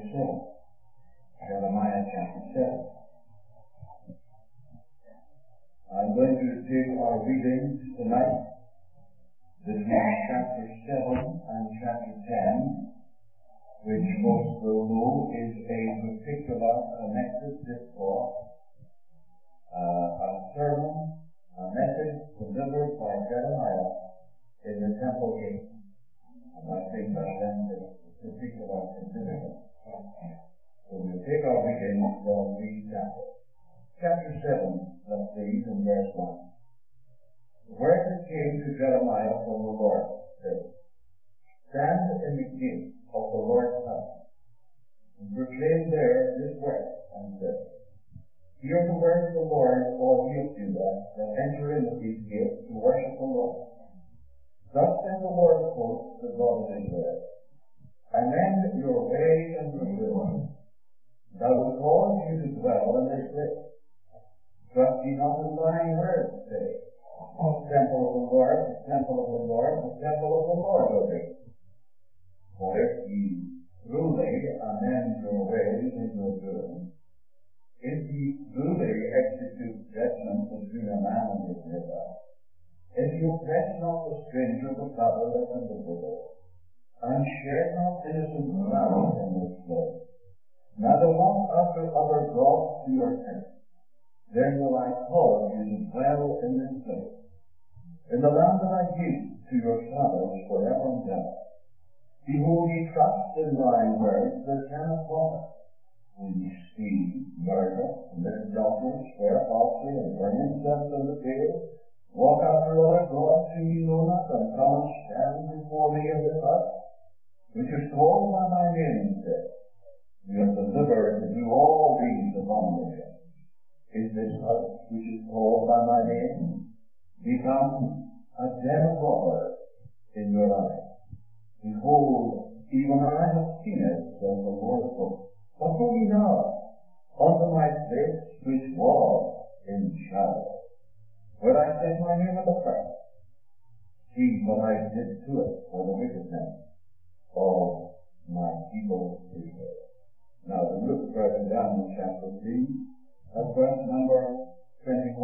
7. Jeremiah chapter 7. I'm going to take our readings tonight between chapter 7 and chapter 10, which most will know is a particular connected discourse, a sermon, a message delivered by Jeremiah in the temple gate. And I think that lends it particular significance. So we'll take our readings from these chapters. Chapter 7, let's read in verse 1. The word that came to Jeremiah from the Lord said, Stand in the gate of the Lord's house, and proclaim there this word, and say, Hear the word of the Lord, all ye of Judah, that enter into these gates to worship the Lord. Thus saith the Lord of hosts, the God of Israel, I mend your ways and your ruin. Thou will cause you to dwell in this place. Trust ye not in thine words, say, temple of the Lord, the temple of the Lord, the temple of the Lord will be. For if ye truly amend your ways and your doing, if ye truly execute judgment between a man and his neighbor, if you oppress not the stranger, the fatherless, and the widow, and shed not innocent blood in this place, neither walk after other gods to your tent, then will I cause you to dwell in this place, in the land that I give to your fathers forever and ever. Behold, ye trust in lying words that cannot profit. Will ye steal, murder, commit adultery, swear falsely, and burn incense in the field, walk after other gods whom ye know not, and come and stand before me in this house, which is called by my name, said, You have delivered to do all these abominations. Is this house, which is called by my name, become a den of robbers in your eyes? Behold, even I have seen it, says the Lord of hosts. But go ye now unto my place which was in shadow, where I set my name at the first. See what I did to it for the wickedness of my people Israel. Now we look further down in chapter 3 at verse number 21.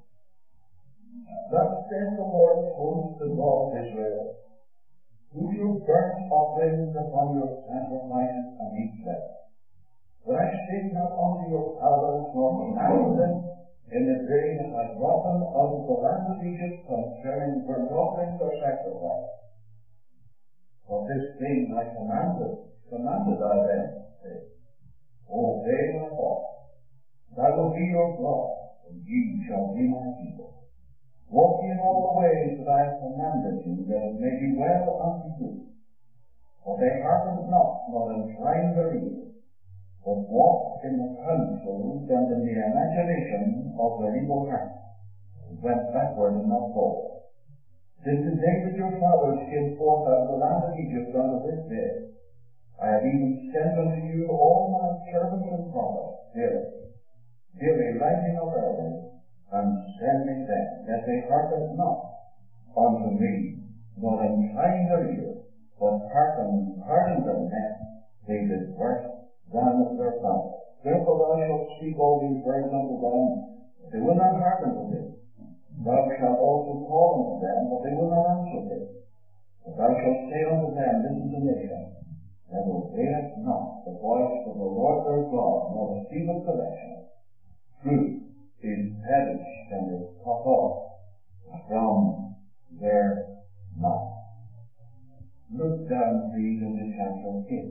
Thus says the Lord of hosts, the God of Israel, Do your burnt offerings upon your sacrifices and eat them. For I spake not unto your fathers, nor commanded them in the day that I brought them out of the land of Egypt concerning burnt offerings or sacrifice. For this thing I commanded I them, say, Obey my voice. I will be your God, and ye shall be my people. Walk ye in all the ways that I have commanded you, that it may be well unto you. For they hearkened not, nor inclined their ears, but walked in the counsels and in the imagination of their evil heart, and went backward and not forward. Since the day that your fathers came forth out of the land of Egypt unto this day, I have even sent unto you all my servants and prophets, daily rising up early, and sending them, that they hearkened not unto me, nor inclined their ears, but hardened their neck, they did worse than their fathers. Therefore thou shalt speak all these words unto them, but they will not hearken to thee. Thou shalt also call unto them, but they will not answer thee. But thou shalt say unto them, This is a nation that obeyeth not the voice of the Lord their God, nor receiveth correction. Truth is perished and is cut off from their mouth. Look down, please, into chapter 8,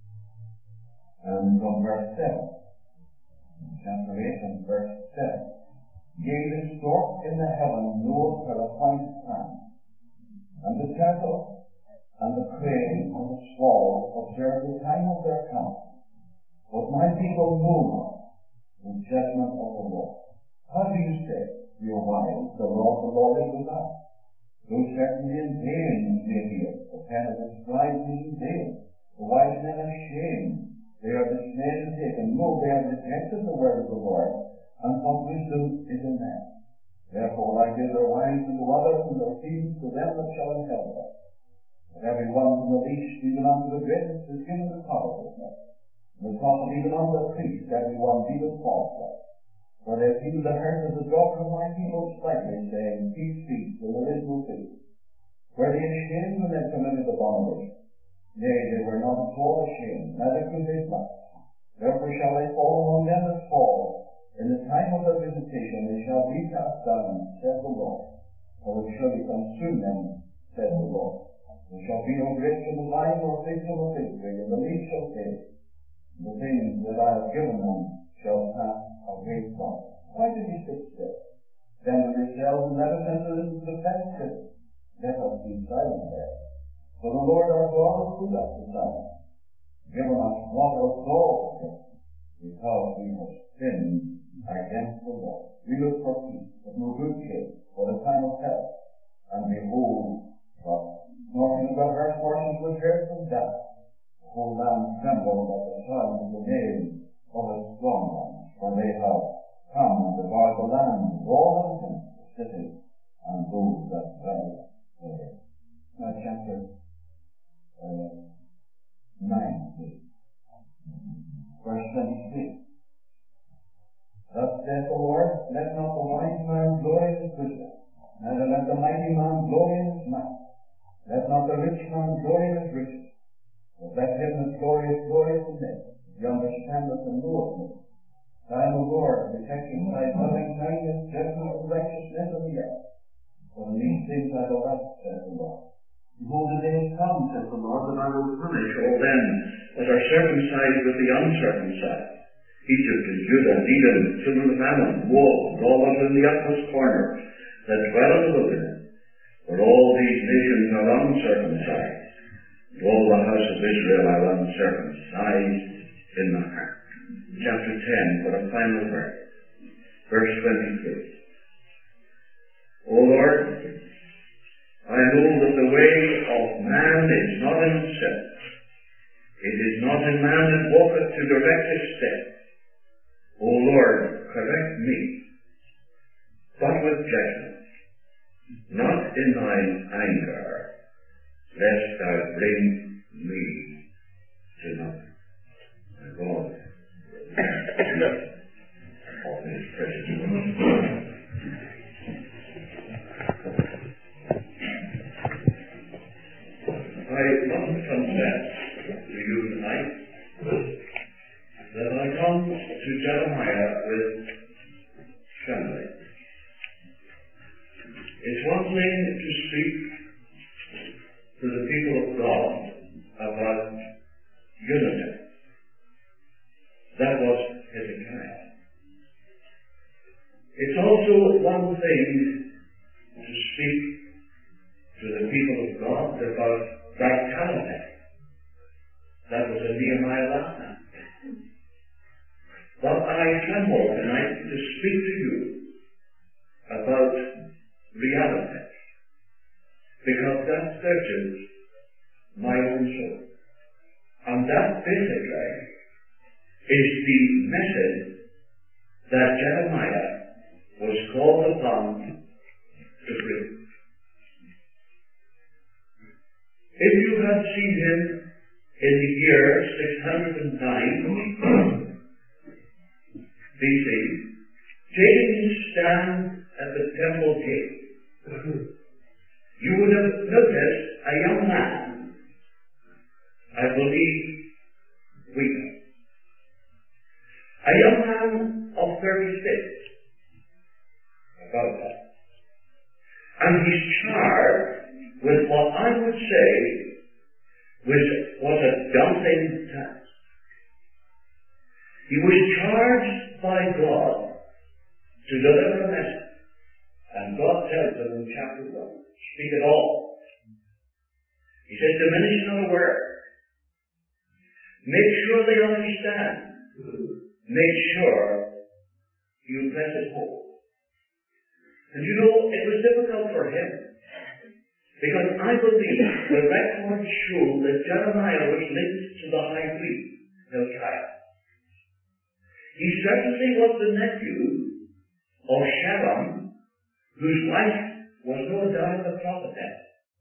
and from verse 7. Chapter 8 and verse 7. Yea, the stork in the heaven knoweth her appointed time, and the turtle and the crane and the swallow observe the time of their coming. But my people know not the judgment of the Lord. How do you say, ye wise, the Lord is with us? Though certainly in vain they hear, the pen of the scribes is in vain. The wise men are shamed, they are dismayed and taken. No, they have rejected the word of the Lord, and what wisdom is in them. Therefore I give their wives unto others, and their fields to them that shall inherit them. But every one from the least even unto the greatest is given to covetousness. The prophet even of the priest, everyone dealeth falsely. For they feel the hurt of the daughter of my people slightly, saying, Peace, peace, and there is no peace. Were they ashamed when they committed abomination? Nay, they were not at all ashamed, neither could they fly. Therefore shall they fall among them that fall. In the time of their visitation they shall be cast down, saith the Lord. For it shall consume them, saith the Lord. There shall be no grapes in the vine, nor figs in the fig tree, and the leaves shall fail. The things that I have given them shall pass away from them. Why did he sit still? Then yourselves and let us enter into the fenced city. Let us be silent there. For the Lord our God has put us to silence, given us what our soul, because we have sinned against the Lord. We look for peace, but no good came, for the time of hell. And behold, nothing but earth forces was heard from death. The whole land trembled at the sound of the name of his strong ones, for they have come and devoured the land, all inhabitants, the city, and those that dwell therein. Now chapter 9, please. Verse 23. Thus saith the Lord, let not the wise man glory in his wisdom, neither let the mighty man glory in his might. Let not the rich man glory in his riches, but let him that glorieth glory in him. He understandeth and knoweth me. I am the Lord, protecting thy loving kindness, judgment, and righteousness in the earth. For in these things I will act, saith the Lord. Behold, the day is come, saith the Lord, that I will punish all them that are circumcised with the uncircumcised. Egypt and Judah, and Edom, children of Ammon, Moab, and all that are in the utmost corners, that dwell in the wilderness. For all these nations are uncircumcised, and all the house of Israel are uncircumcised in the heart. Chapter 10, for a final verse. Verse 23. O Lord, I know that the way of man is not in himself. It is not in man that walketh to direct his steps. O Lord, correct me, but with judgment, not in thine anger, lest thou bring me to nothing. And God, of his precious word. I must confess to you tonight that I come to Jeremiah with trembling. It's one thing to speak to the people of God about unity. That was Hezekiah. It's also one thing to speak to the people of God about vitality. That was a Nehemiah last night. But I tremble tonight to speak to you about reality, because that searches my own soul. And that basically is the message that Jeremiah was called upon to preach. If you have seen him in the year 609 BC, taking his stand at the temple gate, you would have noticed a young man, I believe, weeping. A young man of 36, about that. And he's charged with what I would say was a daunting task. He was charged by God to deliver a message. And God tells him in chapter 1, speak it all. He says, diminish not a word. Make sure they understand. Make sure you press it home. And you know, it was difficult for him, because I believe the records show that Jeremiah was linked to the high priest, Hilkiah. He certainly was the nephew of Sharon, whose wife was no doubt a prophetess.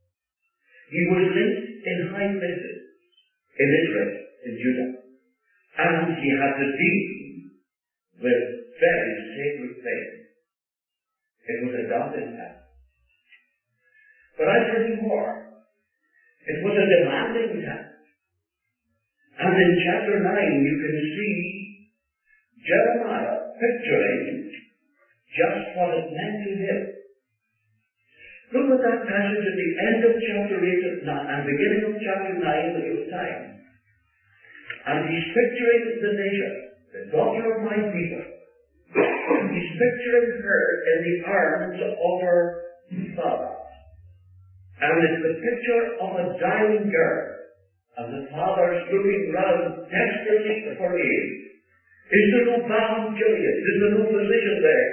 He was linked in high places in Israel, in Judah. And he had to deal with very sacred things. It was a daunting task. But I tell you more. It was a demanding task. And in chapter 9 you can see Jeremiah picturing just what it meant to him. Look at that passage at the end of chapter 8 and beginning of chapter 9 that you'll find. And he's picturing the nation, the daughter of my people. He's picturing her in the arms of her father. And it's the picture of a dying girl. And the father's looking round desperately for aid. Is there no balm in Gilead? Is there no physician there?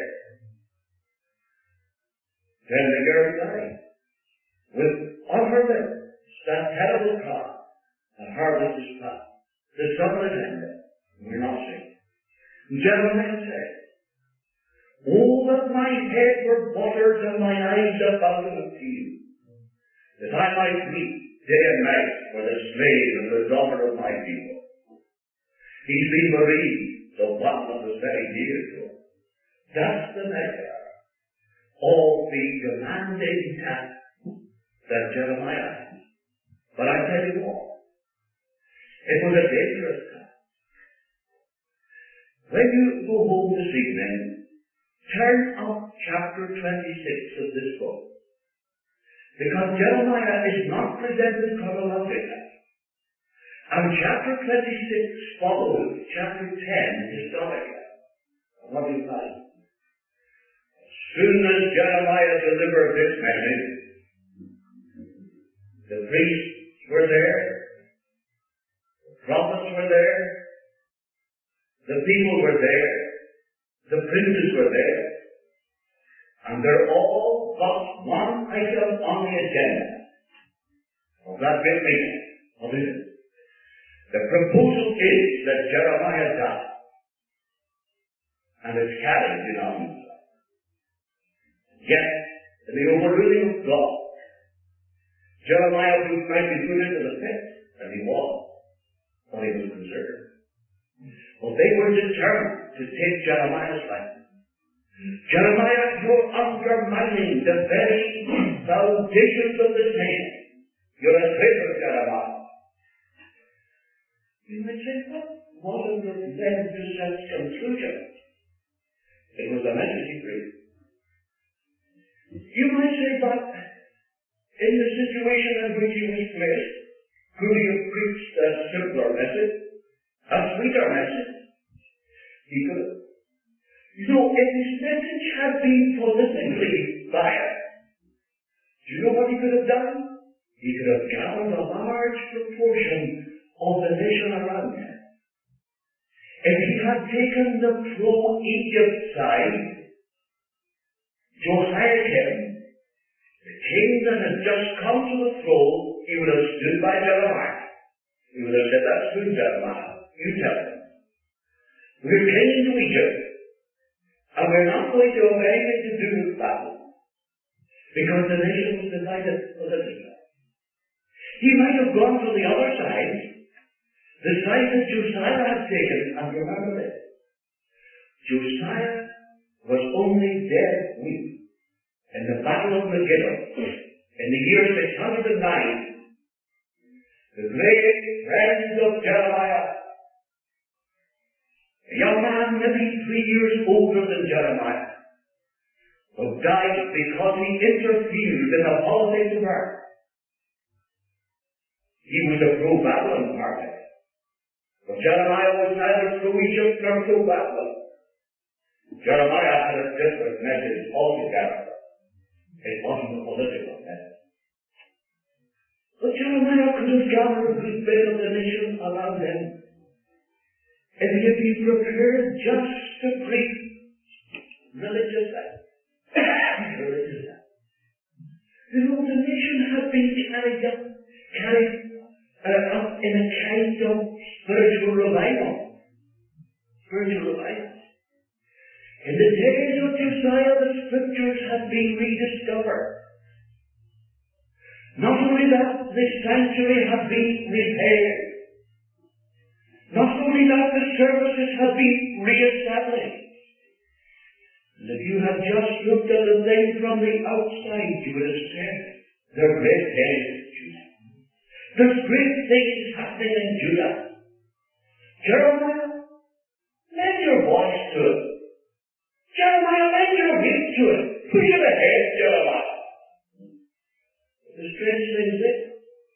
Then the girl died. With on her lips that terrible cry, the harvest is past. The summer is ended. We're not sick. Jeremiah said, "Oh, that my head were buttered and my eyes abounded with tears, that I might weep day and night for the slave and the daughter of my people. He's been bereaved, the one that was very dear to him." That's the measure of the demanding task that Jeremiah had. But I tell you what, it was a dangerous task. When you go home this evening, turn up chapter 26 of this book. Because Jeremiah is not presented chronologically. And chapter 26 follows chapter 10 historically. What do you find? As soon as Jeremiah delivered this message, the priests were there, the prophets were there, the people were there, the princes were there, and they're all got one item on the agenda of that great meeting. What is it? The proposal is that Jeremiah die, and it's carried unanimously. Yet, in the overruling of God, Jeremiah might be put into the pit, and he was, but he was concerned. But they were determined to take Jeremiah's life. Jeremiah, you're undermining the very foundations of this nation. You're a traitor, Jeremiah. You might say, what was it that led to such conclusion? It was a message he preached. You might say, but in the situation in which he was placed, could he have preached a simpler message, a sweeter message? He could have. You know, if his message had been politically biased, do you know what he could have done? He could have gathered a large proportion of the nation around him. If he had taken the pro-Egypt side, Jehoiakim, the king that had just come to the throne, he would have stood by Jeremiah. He would have said, "That's good, Jeremiah. You tell him. We're clinging to Egypt, and we're not going to have anything to do with Babylon, because the nation was divided politically." He might have gone to the other side, the side that Josiah had taken, and remember this. Josiah was only dead weak in the Battle of Megiddo in the year 609. The great friend of Jeremiah, a young man maybe 3 years older than Jeremiah, who died because he interfered in the politics of earth. He was a pro-Babylon party. But Jeremiah was neither pro-Egypt nor pro-Babylon. Jeremiah had a different message altogether. It wasn't a political message. But Jeremiah could have gathered a good bit of the nation around him if he had been prepared just to preach religious life. You know, the nation had been carried up in a kind of spiritual revival. In the days of Josiah, the scriptures had been rediscovered. Not only that, the sanctuary had been repaired. Not only that, the services have been re-established. And if you have just looked at the thing from the outside, you would have said, there are great days in Judah. There's great things happening in Judah. Jeremiah, lend your voice to it. Jeremiah, lend your weight to it. Push it ahead, Jeremiah. The strange thing is this,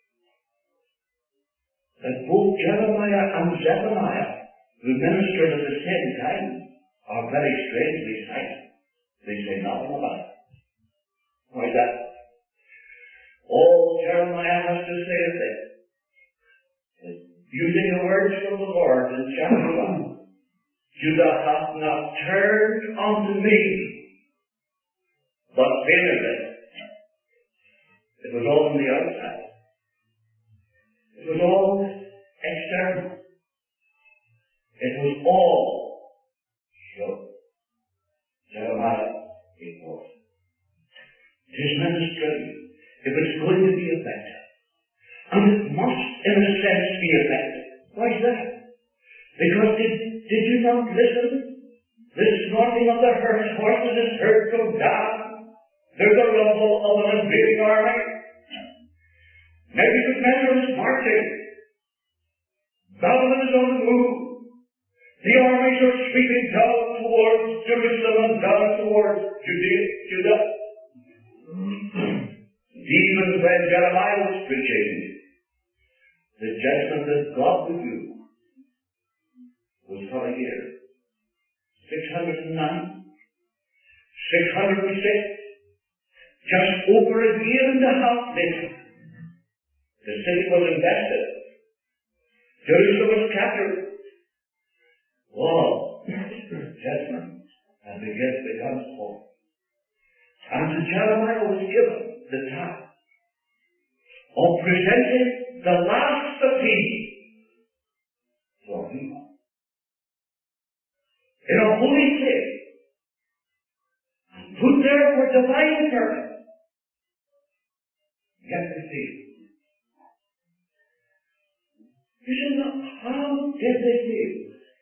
that both Jeremiah and Zephaniah, who ministered at the same time, are very strangely silent. They say nothing about it. Why is that? All Jeremiah has to say is this, using the words from the Lord in chapter 1, Judah hath not turned unto me, but vainly. It was all on the outside. It was all external. It was all show. Jeremiah 8:4. His ministry, if it's going to be effective, and it must, in a sense, be effective. Why is that? Because did you not listen? The snorting of the horses is heard from down. There's a rumble of an invading army. Nebuchadnezzar is marching. Babylon is on the move. The armies are sweeping down towards Jerusalem and down towards Judah. Even when Jeremiah was preaching, the judgment that God would do was coming here. 609, 606, just over a year and a half later, the city was invested. Jerusalem was captured. Oh, judgment and the gift becomes forth. And to Jeremiah was given the task of presenting the last appeal to our people in a holy place and put there for divine purpose. Yet we see, you should know, how did they feel?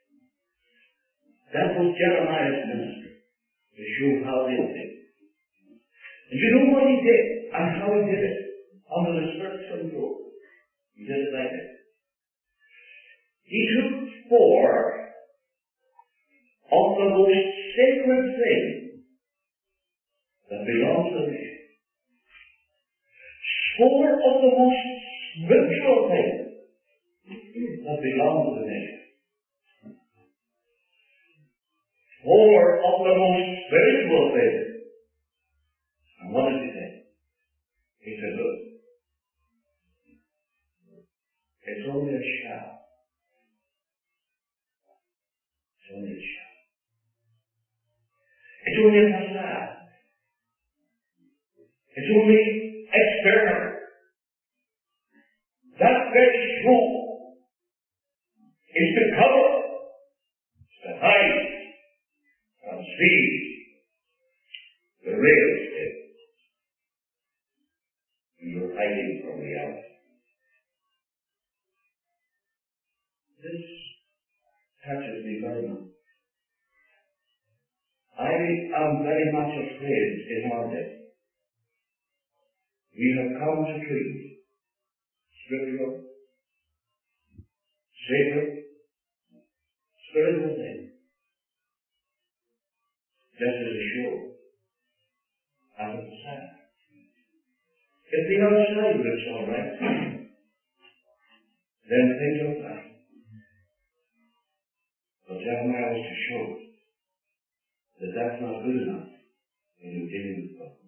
That was Jeremiah's ministry, to show how they did. And you know what he did, and how he did it? Under the Spirit's control. He did it like this. He took 4 of the most sacred things that belong to the nation. 4 of the most spiritual things that belong to the nation. 4 of the most spiritual things. And what did he say? He said, look, it's only a shadow. It's only a shadow. It's only a facade. It's only external. That very show is to cover, to hide, and see the real estate. You're hiding from reality. This touches me very much. I am very much afraid in our day. We have come to treat scriptural, sacred, spiritual things just as a show, as a facade. If the outside looks all right, then things are fine. But Jeremiah was to show that that's not good enough when you're dealing with God.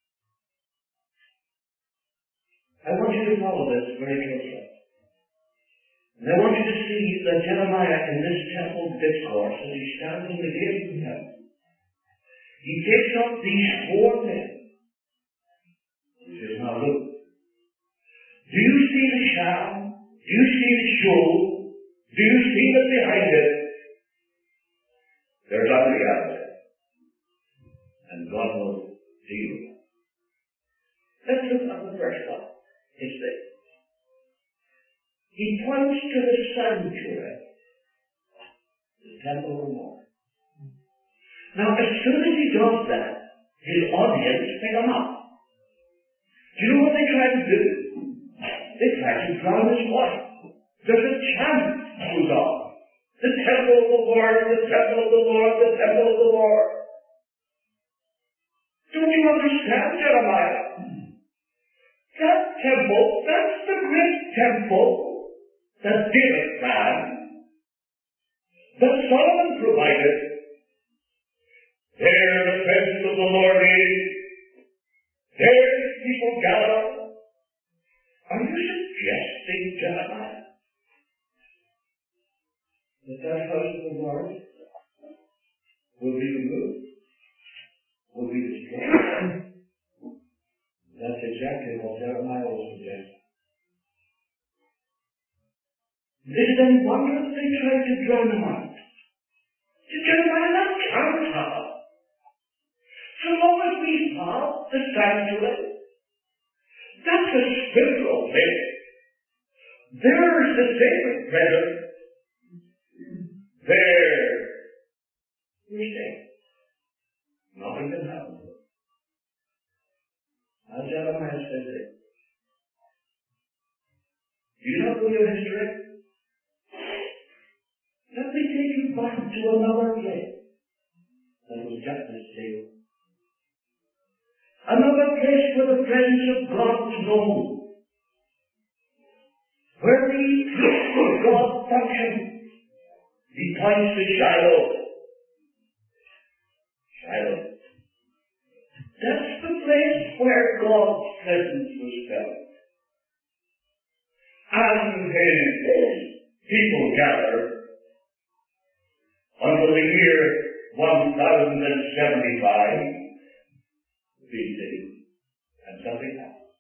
I want you to follow this very closely. And I want you to see that Jeremiah in this temple discourse, as he stands in the gate of heaven, he takes up these 4 things. He says, now look, do you see the sham? Do you see the show? Do you see that behind it? There's unreality. And God will deal with it. Let's look at the first one. It's this. He points to the sanctuary the temple of the Lord. Now, as soon as he does that, his audience pick him up. Do you know what they try to do? They try to drown his voice. There's a chant goes on. The temple of the Lord, the temple of the Lord, the temple of the Lord. Don't you understand, Jeremiah? That temple, that's the great temple that David planned, that Solomon provided. There the presence of the Lord is. There his people gather. Are you suggesting, Jeremiah, that house of the Lord will be removed? Will be destroyed? That's exactly what Jeremiah was suggesting. Is it any wonder that they tried to drown him out? Jeremiah, that can't happen. So long as we have the sanctuary, that's a spiritual thing. There's the sacred presence. There, we're safe. Nothing can happen to it. As Jeremiah says it. Do you not know your history? Let me take you back to another place that was just as safe. Another place where the presence of God was known. Where the gift of God functioned. He points to Shiloh. Shiloh. That's the place where God's presence was felt. And his people gathered until the year 1075 BC. And something happened.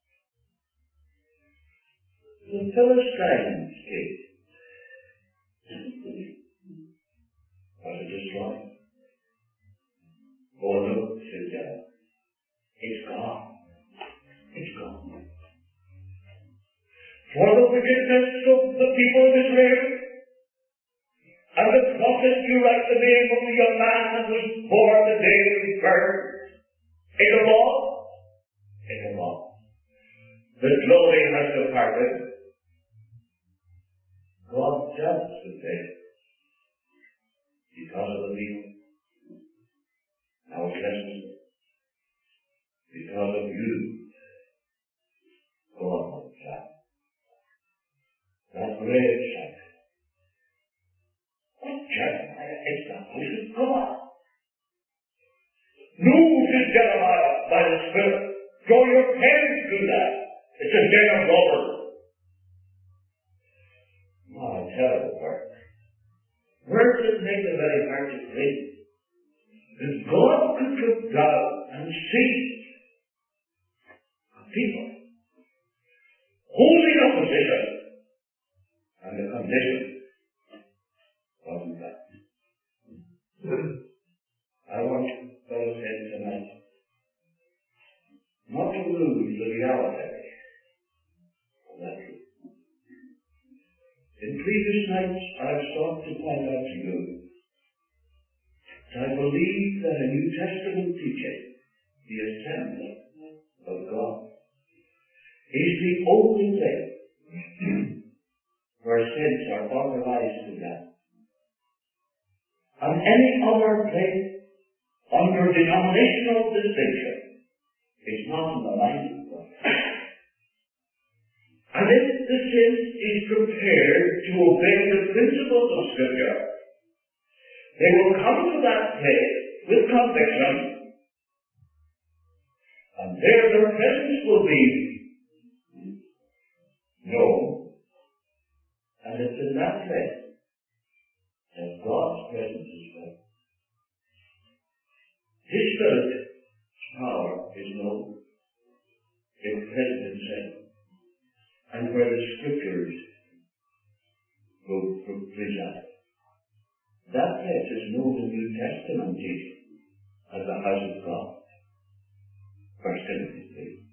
The Philistines came. Was it destroyed? Oh no, said God. It's gone. It's gone. For the wickedness of the people of Israel, and the prophet you write the name of the young man that was born the day of his birth, in the law, the glory has departed. God judged the day because of the people. Now it's lesson because of you. God will judge. That great judge. What Jeremiah is the house of God. No, said Jeremiah by the Spirit. Draw your pen to that. It's a den of robbers. My terrible work. Words that make it very hard to read. That God could look down and see a people holding opposition, and the condition wasn't that. I want fellows here tonight not to lose the reality of that truth. In previous nights, I've sought to point out to you that I believe that a New Testament teaching, the assembly of God, is the only thing where sins are authorized to death. And any other place under denominational distinction is not in the mind of God. And if the sin is prepared to obey the principles of Scripture, they will come to that place with conviction, and there their presence will be known, and it's in that place that God's presence is felt. His Spirit's power is known in present and sin, and where the Scriptures will preside. That place is known in New Testament teaching as the house of God. 1 Timothy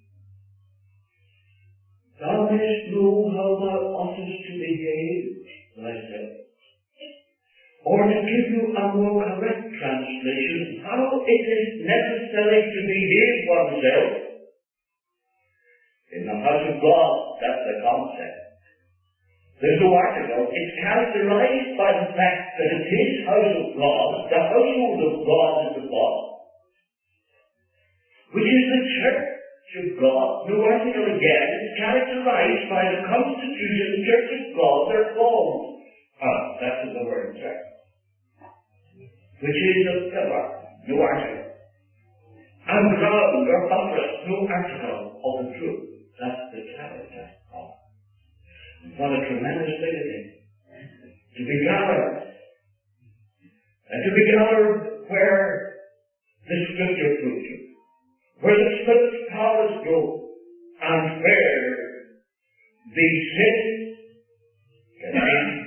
3. Thou mayest know how thou oughtest to behave, thyself, or to give you a more correct translation, how it is necessary to behave oneself in the house of God. That's the concept. There's no article. It's characterized by the fact that it is house of God, the household of God is the God, which is the church of God. No article again. It's characterized by the constitution, church of God, they're called. That's the word, church. Which is a pillar, no article. And ground or buttress, no article of the truth. That's the character of. What a tremendous thing it is. To be gathered. And to be gathered where the Scripture proves you. Where the Spirit's powers go. And where the sin can be.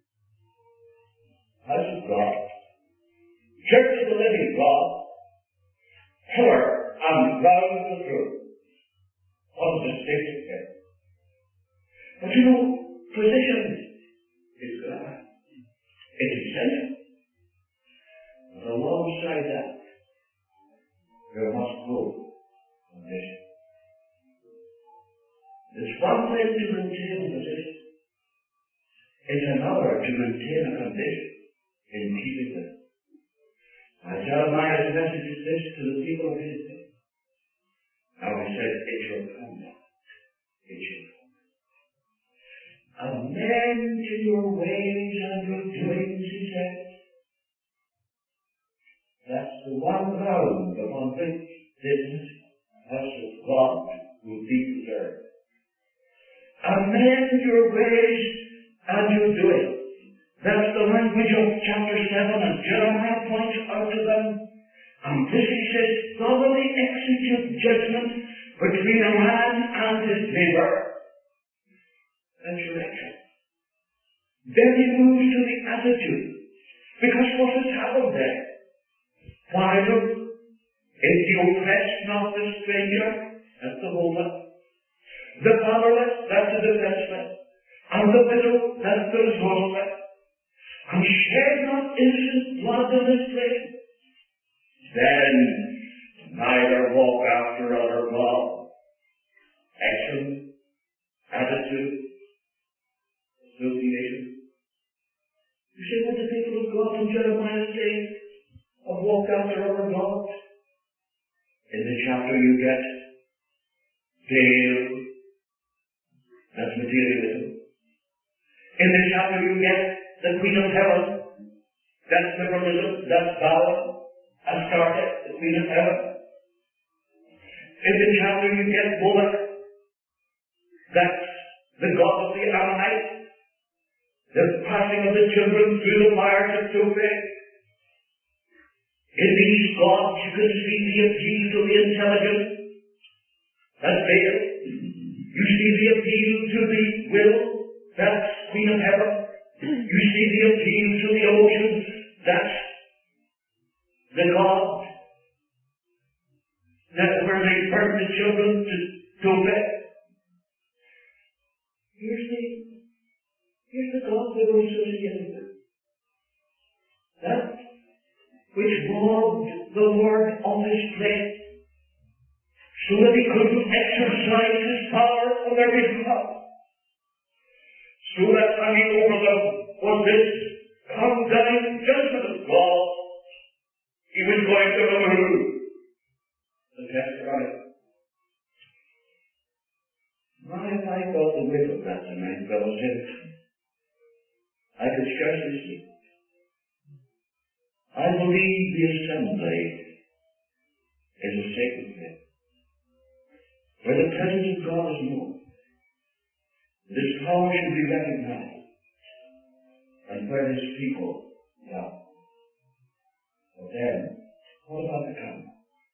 House of God. Church of the living God. Pillar and ground of the truth. What a distinctive thing. But you know, position is God. It's essential. But alongside that, there must go condition. It's one thing to maintain a position. It's another to maintain a condition in keeping it. And Jeremiah's message is this to the people of his day. Now he said, it's your conduct. It's your conduct. Amend to your ways and your doings, he said. That's the one ground upon which this house of God will be preserved. Amend your ways and your doings. That's the language of chapter 7, and Jeremiah points out to them. And this, he says, thoroughly execute judgment between a man and his neighbor. That's your action. Then he moves to the attitude. Because what has happened there? Why, look, is the oppressed not the stranger? That's the holdup. The fatherless, that's the defenseless. And the widow, that's the resourceless. And shed not innocent blood in this place. Then neither walk after other gods. Action, attitude, association. You see what the people of God in Jeremiah say of walk after other gods? In the chapter you get Baal, that's materialism. In the chapter you get the Queen of Heaven, that's liberalism, that's Babel, Astarte, the Queen of Heaven. In the chapter you get Moloch, that's the god of the Ammonites, the passing of the children through the fire to Tophet. In these gods you can see the appeal to the intelligence, that's Baal. You see the appeal to the will, that's Queen of Heaven. You see the appeal to the emotions, that's the God that where they burn the children to Tophet. Here's the God that was associated with. That which robbed the Lord of his place, so that he couldn't exercise his power on their behalf. So that hanging over them was this condign judgment of God. He was going to remove the testimony. If I got the weight of that tonight, fellowship, I could scarcely sleep. I believe the assembly is a sacred place, where the presence of God is known. This power should be recognized, and where his people are. But then, what about the conduct?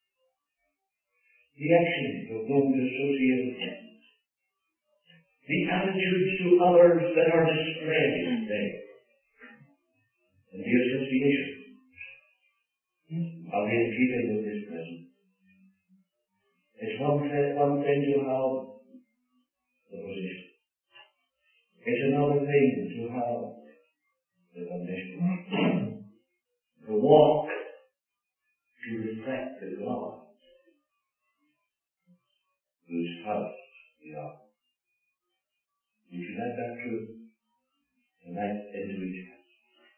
The actions of those associated with him. The attitudes to others that are displayed there. And the association of his keeping with his presence. It's one thing to have the position. It's another thing to have the condition. to walk, to reflect the God whose house we are. You should let that truth tonight into each house.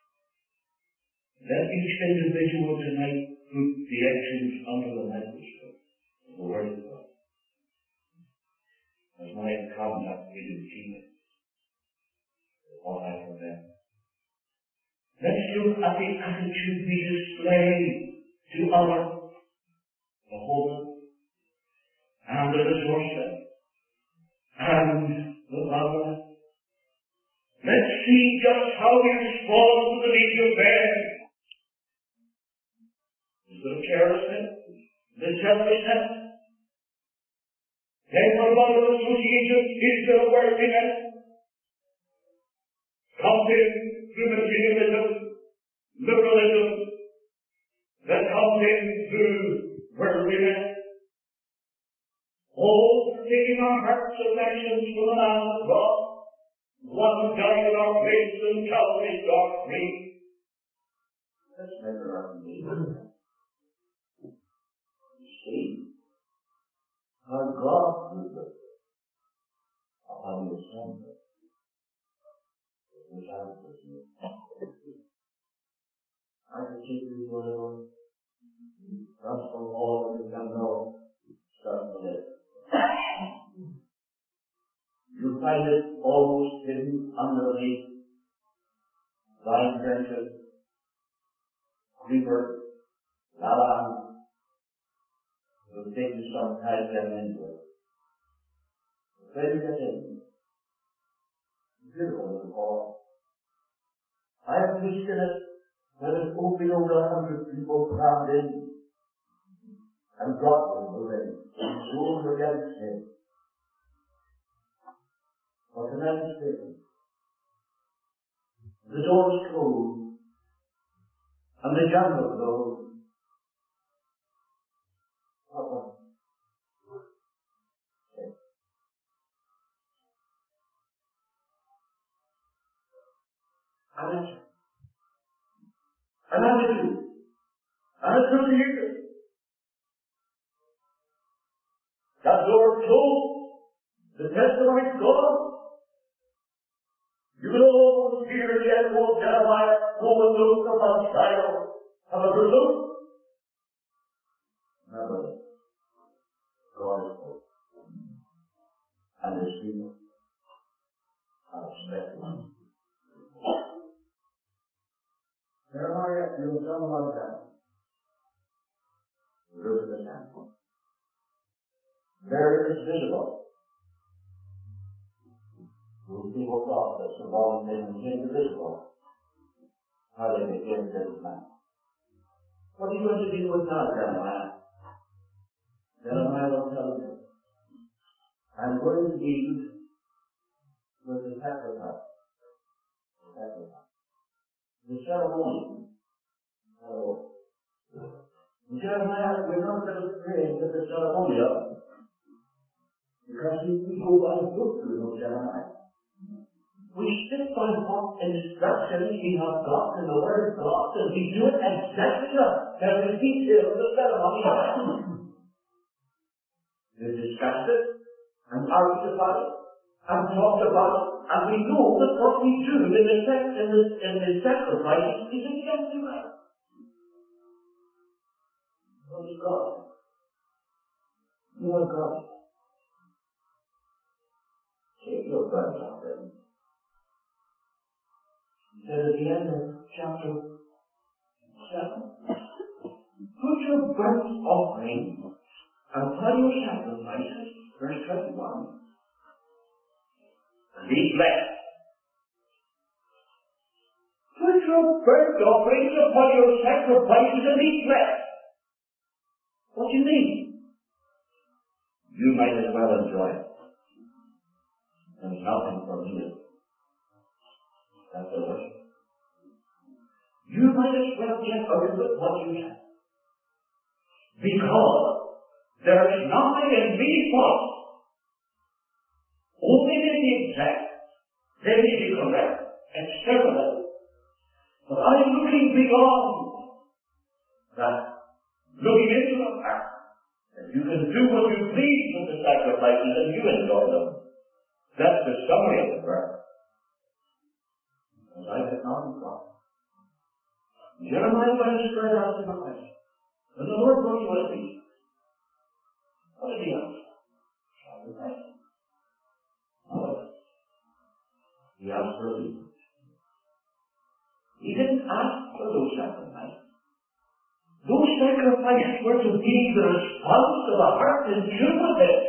Let each individual tonight put the actions under the microscope of the Word of God. As my contact with Jesus, what I have done. Let's look at the attitude we display to honor the Holy and the resourceless and the marvelous. Let's see just how we respond to the need of man. Is there carelessness? Is there selfishness? Then for one of the associations, is there a worthiness? Comes in through materialism, liberalism, that comes in through worldliness. All taking our hearts' affections from the man of God. One died in our place and Calvary's dark free. Let's never unbelieve. See how God would look upon your son. I can take you to a little gospel hall and you can know start with it. You find it almost hidden underneath vine branches, creeper, lala. It will take you some time to get into it. When you get in, beautiful little hall. I have visited it when it opened over 100 people crammed in, and God will go in, and soon will get its name. But tonight is different. The door is closed, and the jungle closed. An attitude, and a creator. That door closed, the testimony is gone. You will almost hear again what Jeremiah overlooked upon Shiloh of a good look. Nevertheless, God is holy, and his people are expecting. Jeremiah, you will tell them about that. Look at the temple. There it is visible. Those people thought that symbolic things became visible. How they became this man. What are you going to do with now, Jeremiah? Jeremiah will tell you. I'm going to deal with the sacrifice. The ceremony. Jeremiah, we're not going to pray with the ceremonial, because we go by the book, you know, Jeremiah. We stick by what instructions we have got in the Word of God, and we do it exactly like the detail of the ceremony. We discussed it, and argued about it, and talked about it, and we know that what we do in the sacrifice is exactly right. What is God? You are God. Take your burnt offering. He said at the end of chapter 7, put your burnt offering and put your sacrifices, verse 21, and be blessed. Put your burnt offerings upon your sacrifices and be blessed. What do you mean? You might as well enjoy it. There's nothing from you. That's the worship. You might as well get out of it what you can. Because there is nothing in me false. Only in the exact. They may be correct, external. But I'm looking beyond that looking into the heart, that you can do what you please with the sacrifices and you enjoy them. That's the summary of the prayer. Because I have not God. Jeremiah went and spread out in the place. When the Lord brought you a feast, what did he ask? Sacrifice. No. He asked for a feast. He didn't ask for those sacrifices. Those sacrifices were to be the response of a heart in tune with Him.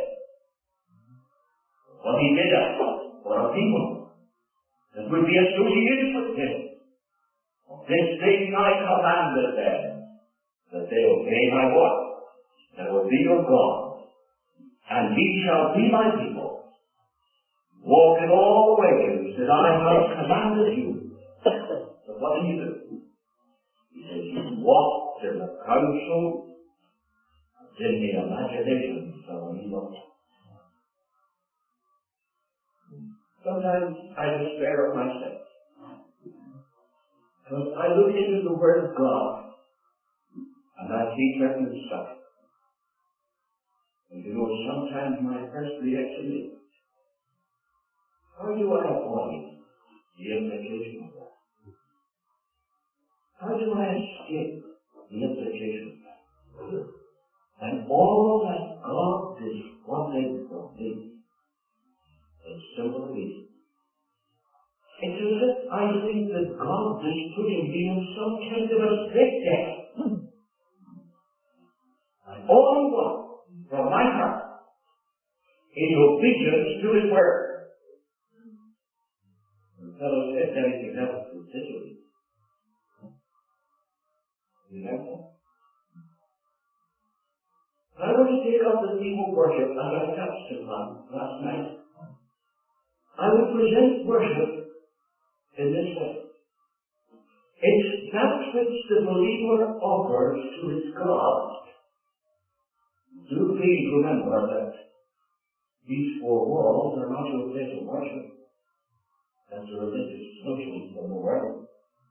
What He did ask for a people that would be associated with Him. This thing I commanded them, that they obey my word, that I will be your God, and ye shall be my people. Walk in all the ways that I have commanded you. So what did he do? He said, you walked in the counsel and in the imaginations of an evil. Sometimes I despair of myself. Because I look into the Word of God and I see certain stuff. And you know, sometimes my first reaction is, how do I avoid the implication of that? How do I escape the implication of that? And all that God is wanting from me is simple reason. It's as if I think that God is putting me in some kind of a straitjacket. And all I want from my heart is obedience to His word. The fellow said anything else is disobedience. You know that? I want to take up the theme of worship as I touched upon last night. I would present worship in this way. It's that which the believer offers to his God. Do please remember that these four walls are not your place of worship. That's a religious notion from the world.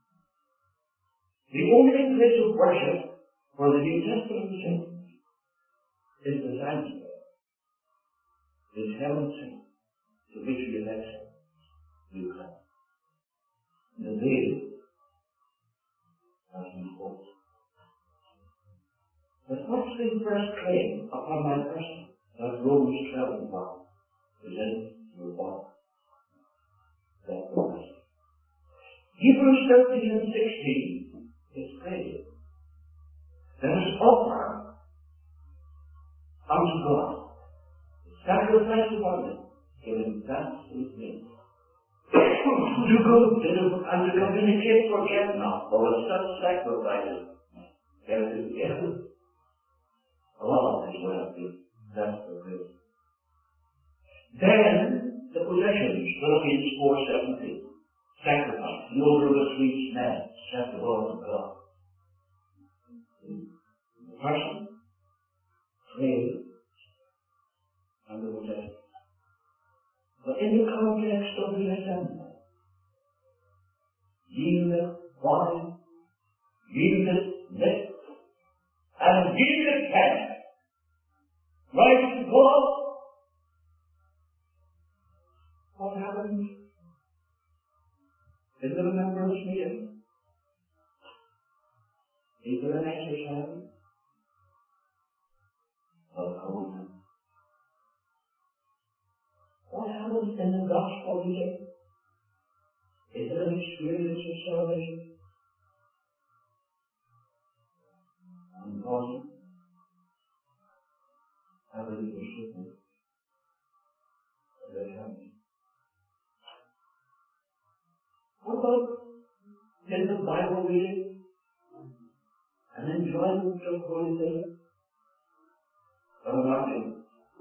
The only place of worship for the New Testament saints is the sanctuary. It's heaven's saint, to which we elect you come. The veil has been closed. But what's the first claim upon my person that Romans 12:1 presents your body? That the rest. Hebrews 13 and 16 is claiming. Let us offer unto God the sacrifice of honor, giving thanks to His name. To go and to communicate forget not, for with such sacrifices there is together. God is wealthy. That's the praise. Then the possessions, Philippians 4:17. Sacrifice, the odor of a sweet smell, set the Lord of God. The person, praise, and the possession. But in the context of the assembly, yielded wine, yielded milk, and yielded pen, right to God. What happened in the remembrance meeting? Is there an exercise of holiness? What happens in the gospel meeting? Is there an experience of salvation? And God, I believe there should be. There can be. What about in the Bible reading? An enjoyment of holy things? Or nothing?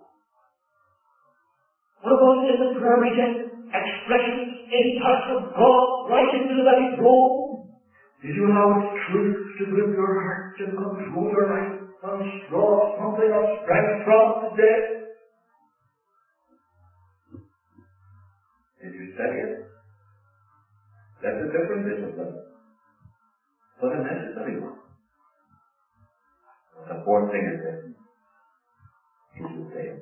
What about in the prayer meeting? Expressions in touch with God right into the very throne? Did you allow truth to grip your heart and control your life and draw something of strength from today? Did you study it? That's a different discipline, but a necessary one. The fourth thing is this. Is the same.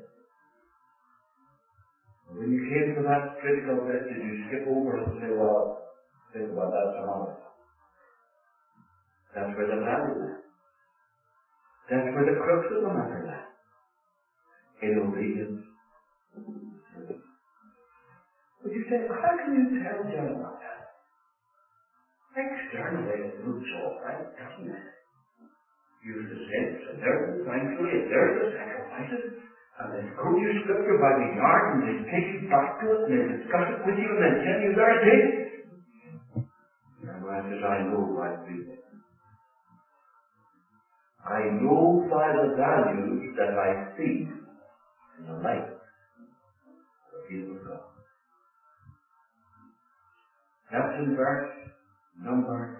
When you came to that critical bit, did you skip over and say, well, think about that some other time? That's where the value is. That's where the crux of the matter lies. In obedience. But you say, how can you tell John about that? Externally it looks all right, doesn't it? Use the sense, and there's the thankfully, and there's the sacrifices, and then quote your scripture by the yard, and they take you back to it, and they discuss it with you, and then tell you there it is. And I says, I know my people. I know by the values that I see in the life of the people of God. That's in verse number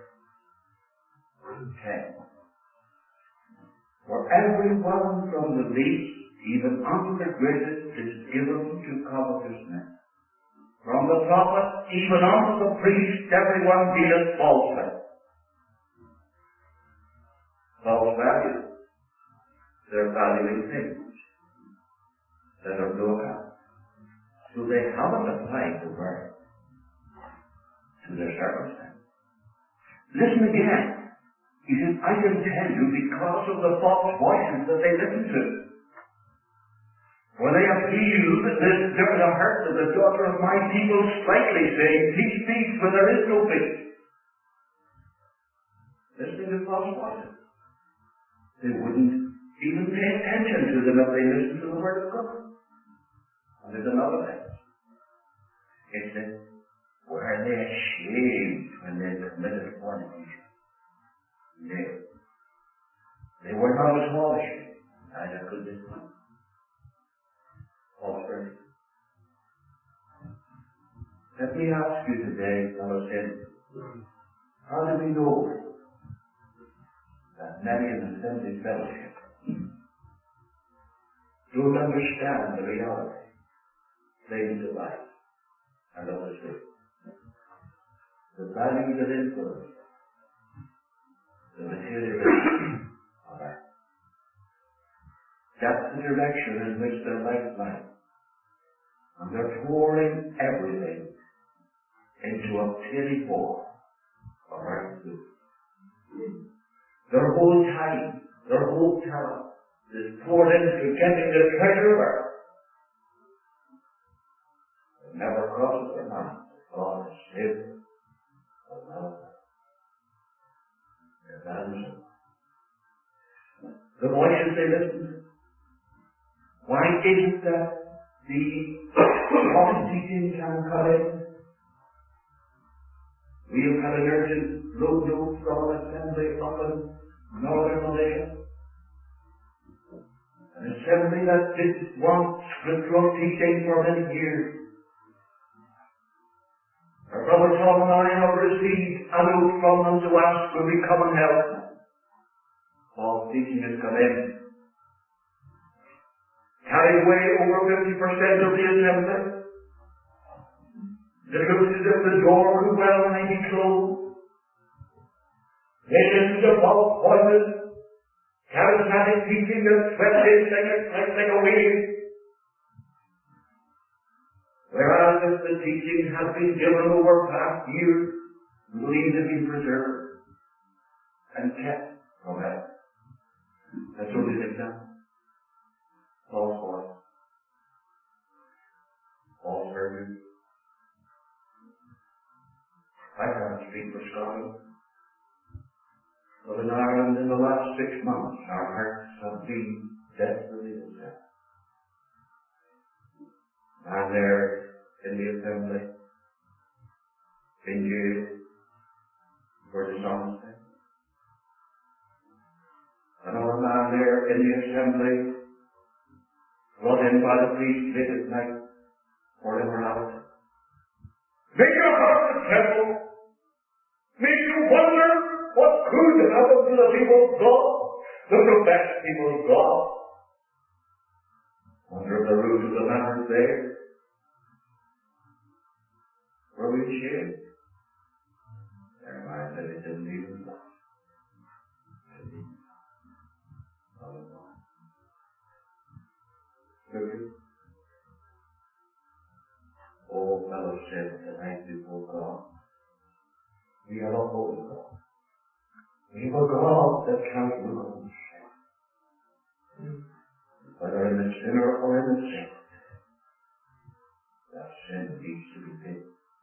10. For everyone from the least even unto the greatest is given to covetousness. From the prophet even unto the priest everyone dealeth falsely. False value. They're valuing things that are no account. So they haven't applied the word to their circumstance. Listen again. He says, I can tell you because of the false voices that they listen to. When they appeal, there's a hurt of the daughter of my people slightly saying, peace, peace, when there is no peace. Listening to false voices. They wouldn't even pay attention to them if they listened to the word of God. And there's another thing. It says, were they ashamed when they committed fornication? No. They were not at all ashamed. Neither could this one. False virtue. Let me ask you today, fellow sinners, how do we know that many in the Assembly Fellowship don't understand the reality, claims of life, and of the truth? The values of influence, the materialism of that. That's the direction in which their life lies. And they're pouring everything into a petty form of earth's good. Their whole time, their whole talent is poured into getting the treasure of earth. It never crosses their mind that God is Savior or love. Their values. The voices they listen to. Why is it that the false teaching can come in? We have had an urgent road note from an assembly up in northern Malaysia. An assembly that didn't want scriptural teaching for many years. Our brother Tom and I have received a note from them to ask will we come and help. False teaching has come in. Carry away over 50% of the assembly. It looks as if the door could well may be closed. They listen to false voices, charismatic teaching that swept in like a wave. Whereas if the teaching has been given over past years, we believe to be preserved and kept from it. That's only an example. False voice. False virtue. I can't speak for Scotland. But in Ireland in the last 6 months, our hearts have been desperately upset. And there in the assembly, in jail, for dishonesty. Another man there in the assembly, brought in by the priest late at night for immorality. Make your heart a tremble. Make you wonder what could happen to the people of God, the professed people of God. Wonder if the root of the matter is there. Were we ashamed? Never mind that it didn't even lie. scripture? Oh, fellowship tonight before God. We have a holy God. We have a God that can't look on sin. Whether in the sinner or in the saint, that sin needs to be paid.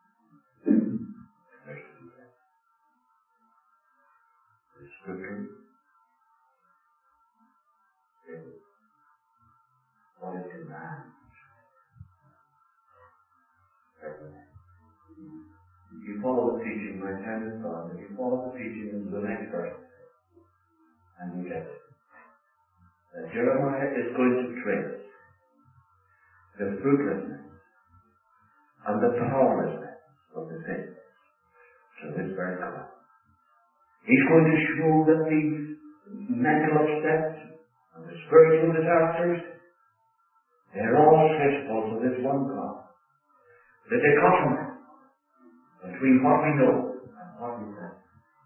The scripture is what it demands. If you follow the teaching, my time is gone. If you follow the teaching into the next verse, and you get it. That Jeremiah is going to trace the fruitlessness and the powerlessness of the sin to this very God. He's going to show that these mental upsets and the spiritual disasters, they're all traceable to this one God. The dichotomy between what we know and what we practice.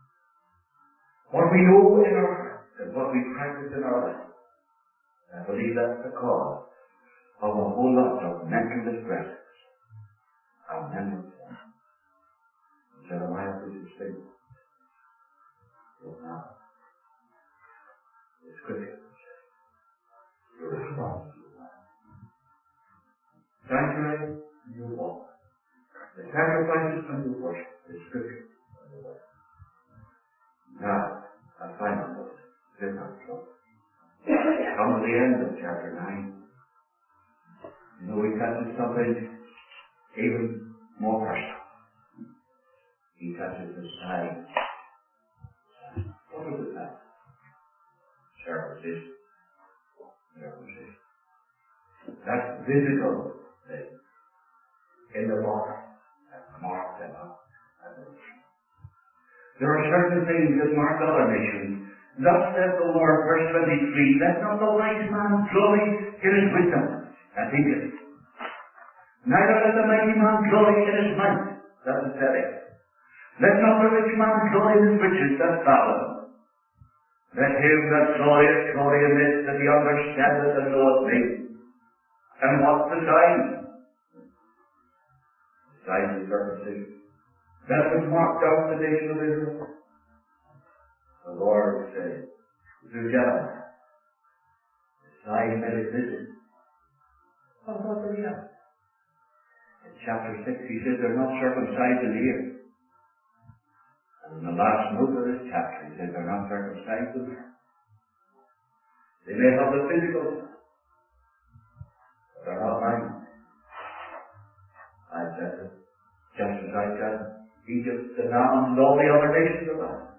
What we know in our hearts and what we practice in our life. I believe that's the cause of a whole lot of mental distresses and mental sin. Jeremiah preaches things. But now, the scripture says, your response to that. Sanctuary, you walk. The sacrifices and the worship, the scripture, and the way. Now, a final note. This is trouble. Come to the end of chapter 9. You know, he touches something even more personal. He touches the sign. What was it now? Circumcision. Circumcision. That physical thing in the body that marked them up as a nation. There are certain things that mark other nations. Thus saith the Lord, verse 23, let not the wise man glory in his wisdom, as he did. Neither let the mighty man glory in his might, that's the setting. Let not the rich man glory in his riches, that's Babylon. Let him that glorieth glory in this, that he understandeth and knoweth me. And what's the sign? The sign of circumcision. That was marked out the nation of Israel. The Lord said to Jeremiah, the sign that existed. What about the reality? In chapter 6 he says they're not circumcised in the ear. And in the last note of this chapter he says they're not circumcised in the heart. They may have the physical, but they're not mine. I said it, just as I said Egypt, the Nam, and all the other nations of life.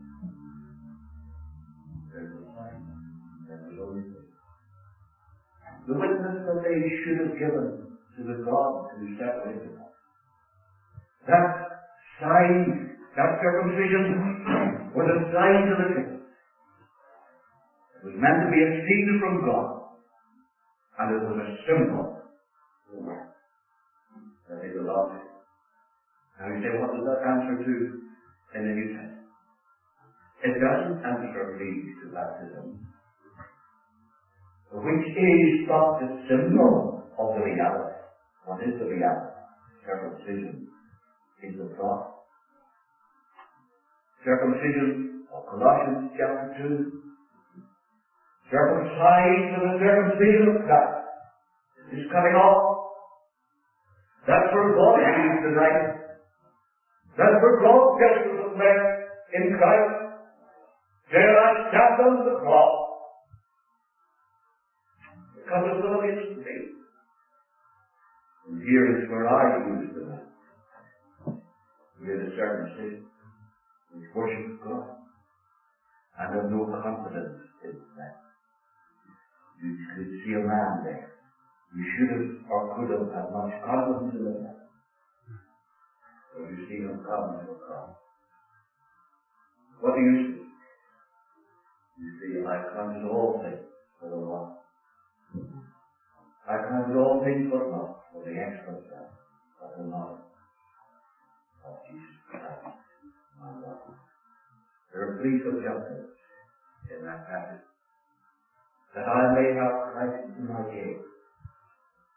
The witness that they should have given to the God who separated them. That sign, that circumcision, was a sign to the king. It was meant to be a seal from God, and it was a symbol of the work that they belonged to. Now you say, what does that answer to in the New Testament? It doesn't answer lead to baptism, which is but the symbol of the reality. What is the reality? Circumcision is the thought. Circumcision of Colossians chapter 2. Circumcised to the circumcision of Christ. It is cutting off. That's where God used the knife. That's where God dealt with the flesh in Christ. There I stand on the cross. Because of the against me. And here is where I use the knife. Here the circumcision, which worships God, and have no confidence in that. You could see a man there. You should have or could have had much confidence in the man. But you see him come to a cross. What do you see? You see, I count all things for the loss. I count all things for loss for the excellent love of the knowledge of Jesus Christ, my Lord. There are three subjectives in that passage. That I may have Christ in my gate,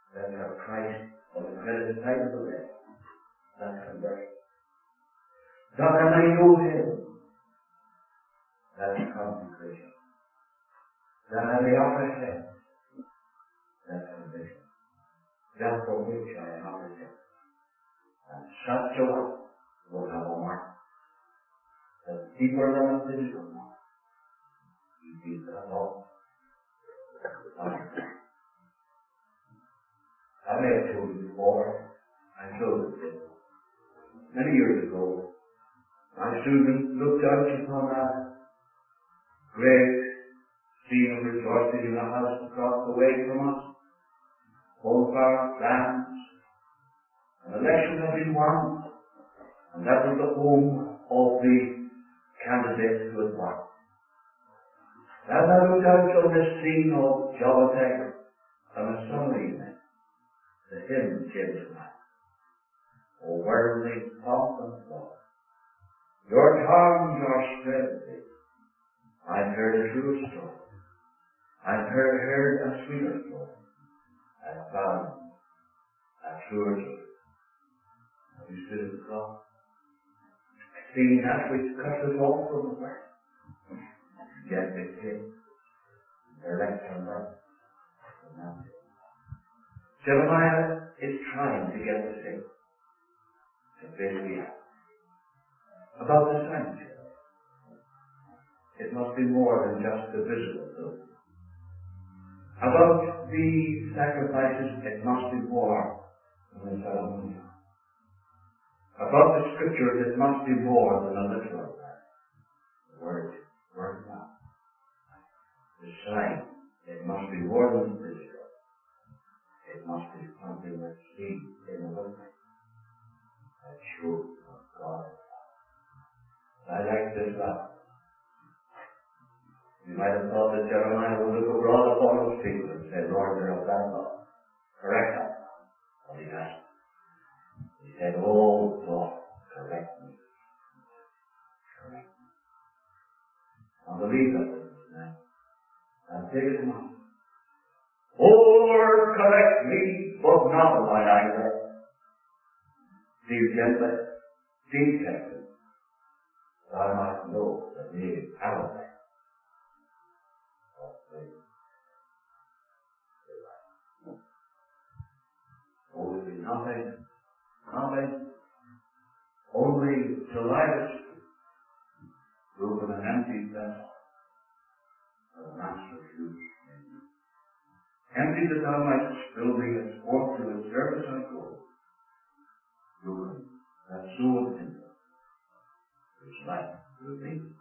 That's our Christ on the credited side of the list. That's conversion. That I may know Him. That's consecration. That I may offer Him. That's conviction. That for which I am offered Him. And such a one will have a mark. That's deeper than a physical mark. He sees that all. I may have told you before, I told it many years ago. My student looked out upon that great scene of rejoicing in the house across the way from us. All of our plans. An election had been won, and that was the home of the candidate who had won. As I looked out on this scene of Jollity on a summer evening, the hymn came to mind. O worldly pomp and flow, your charms are spread thee. I've heard a truer story. I've heard a sweeter story. I've found a truer joy. Have you stood at the cross? Seeing that which cuts us off from the world. Yet they came. Their legs are left. Jeremiah is trying to get the thing to basically about the sanctuary. It must be more than just the visible building. About the sacrifices, it must be more than the ceremonial. About the scriptures, it must be more than a literal word now. The sign, it must be more than physical. It must be something that's seen in the witness. That shows what God is. I like this one. You might have thought that Jeremiah would look abroad upon those people and say, Lord, they're of that law. Correct that. But he hasn't. He said, oh, Lord, correct me. Correct me. I believe that now. I'll take it tomorrow. Oh, Lord, correct me, but not of mine anger. Deal gently, deal carefully, that I might know that he is out of there. Oh, it is nothing, only to light us through an empty vessel of the Master's use. Empty that thou mightst fill me as forth to the service I go. Through him that so intended, which light will be.